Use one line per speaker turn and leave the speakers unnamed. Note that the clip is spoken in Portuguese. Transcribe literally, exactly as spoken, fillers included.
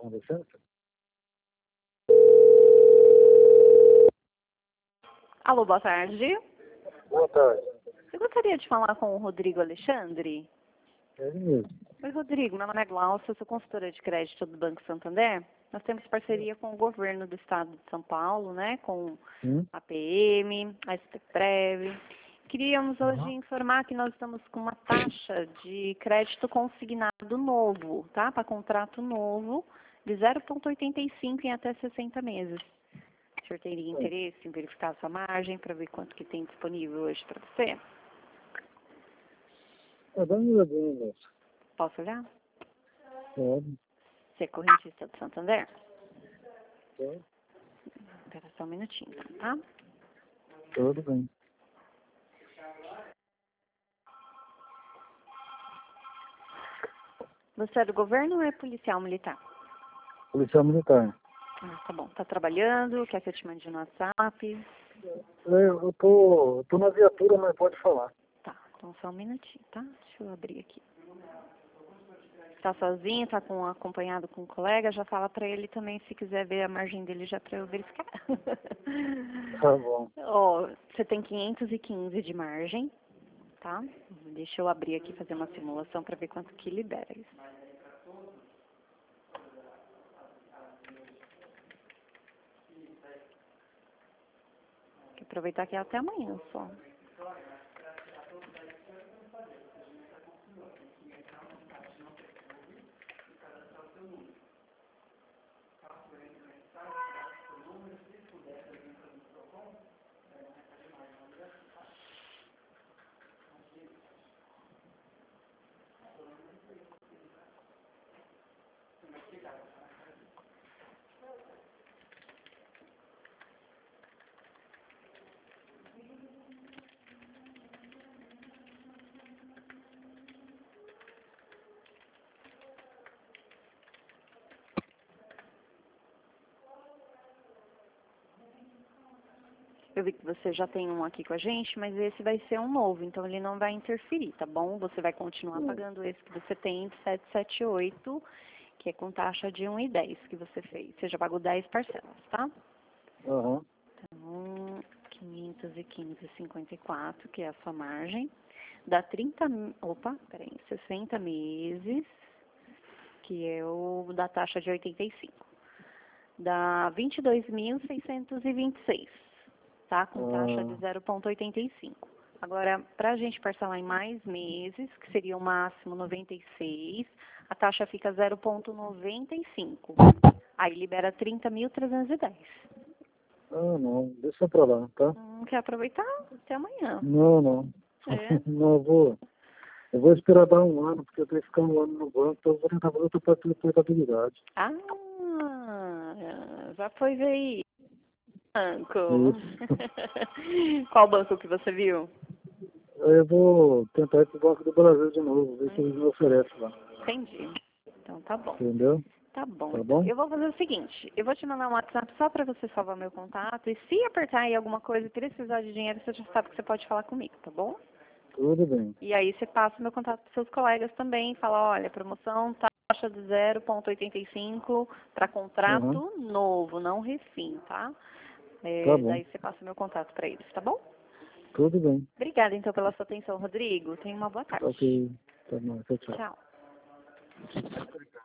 Com licença.
Alô, boa tarde.
Boa tarde.
Eu gostaria de falar com o Rodrigo Alexandre.
É ele mesmo.
Oi, Rodrigo. Meu nome é Glaucia, sou consultora de crédito do Banco Santander. Nós temos parceria com o governo do estado de São Paulo, né, com
Hum?
a P M, a SPPrev. Queríamos hoje
Uhum.
informar que nós estamos com uma taxa de crédito consignado novo, tá? Para contrato novo, de zero vírgula oitenta e cinco em até sessenta meses. O senhor teria
É.
interesse em verificar a sua margem para ver quanto que tem disponível hoje para você?
Tá dando uma olhadinha, moço.
Posso olhar?
Pode.
Você é correntista do Santander?
Pode.
Espera só um minutinho, então, tá?
Tudo bem.
Você é do governo ou é policial militar?
Policial militar.
Ah, tá bom. Tá trabalhando? Quer que eu te mande no WhatsApp?
É, eu tô, eu tô na viatura, mas pode falar.
Tá, então só um minutinho, tá? Deixa eu abrir aqui. Tá sozinho, tá com, acompanhado com um colega, já fala pra ele também, se quiser ver a margem dele, já pra eu verificar.
Tá bom.
Ó, você tem quinhentos e quinze de margem, tá? Deixa eu abrir aqui e fazer uma simulação pra ver quanto que libera isso. Tem que aproveitar que é até amanhã só. Eu vi que você já tem um aqui com a gente, mas esse vai ser um novo, então ele não vai interferir, tá bom? Você vai continuar
Hum.
pagando esse que você tem de setecentos e setenta e oito, que é com taxa de um e dez que você fez. Você já pagou dez parcelas, tá?
Aham.
Então, quinhentos e quinze vírgula cinquenta e quatro, que é a sua margem. Dá trinta, mi- opa, peraí, sessenta meses, que é o da taxa de oitenta e cinco. Dá vinte e dois mil seiscentos e vinte e seis. Tá? Com taxa de
Ah,
zero vírgula oitenta e cinco. Agora, para a gente parcelar em mais meses, que seria o máximo noventa e seis, a taxa fica zero vírgula noventa e cinco. Aí libera trinta mil trezentos e dez.
ah, não. Deixa pra lá, tá?
Hum, quer aproveitar? Até amanhã.
Não, não.
É.
Não, eu vou. Eu vou esperar dar um ano, porque eu tenho que ficar um ano no banco, então eu vou tentar fazer outra portabilidade.
Ah, já foi ver aí. Banco.
Isso.
Qual banco que você viu?
Aí eu vou tentar ir pro Banco do Brasil de novo, ver se eles me oferecem lá.
Entendi. Então tá bom.
Entendeu?
Tá bom,
Tá
então.
bom?
Eu vou fazer o seguinte, eu vou te mandar um WhatsApp só para você salvar meu contato e se apertar aí alguma coisa e precisar de dinheiro, você já sabe que você pode falar comigo, tá bom?
Tudo bem.
E aí você passa o meu contato para seus colegas também, fala, olha, promoção taxa de zero vírgula oitenta e cinco para
Aham.
contrato novo, não refim, tá?
Tá
É,
bom.
daí você passa o meu contato para eles, tá bom?
Tudo bem.
Obrigada então pela sua atenção, Rodrigo. Tenha uma boa tarde.
Ok. Tá bom. Tchau, tchau.
Tchau.